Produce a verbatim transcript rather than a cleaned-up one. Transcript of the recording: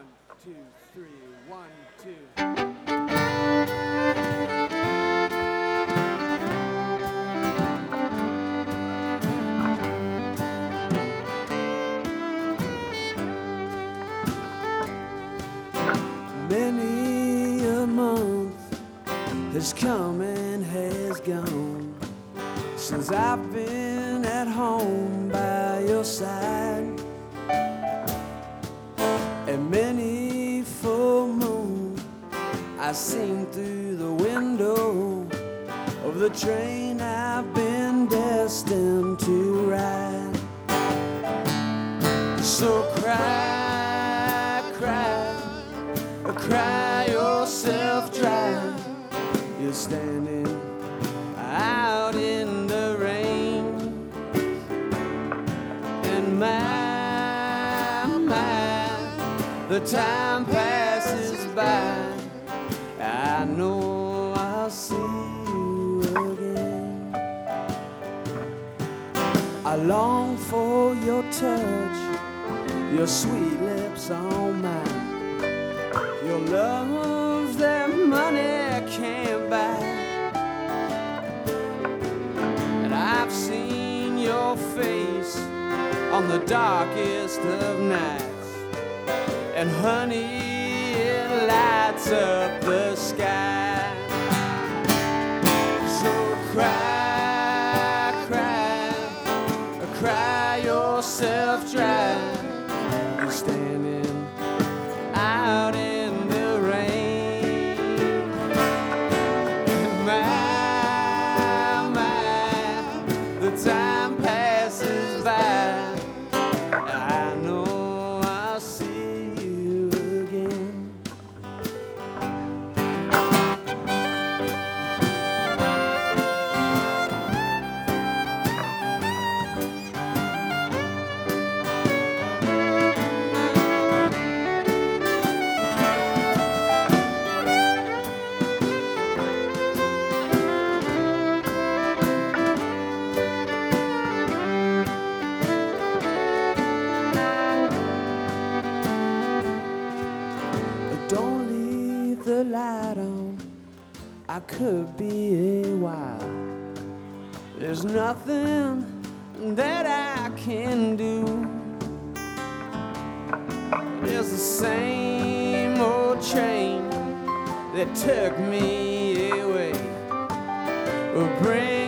One, two, three, one, two. Many a month has come and has gone since I've been at home by your side, and many full moon I've seen through the window of the train I've been destined to ride. So cry, cry, cry yourself dry. You're standing out in the rain, and my, my, the time passes by. I know I'll see you again. I long for your touch, your sweet lips on mine, your love that money can't buy. And I've seen your face on the darkest of nights, and honey, it lights up the sky. So cry, cry, cry yourself dry. You're standing out in the rain, and my, my, the time passes by. I know I'll see you again. Don't leave the light on, I could be a while. There's nothing that I can do. It's the same old train that took me away. Bring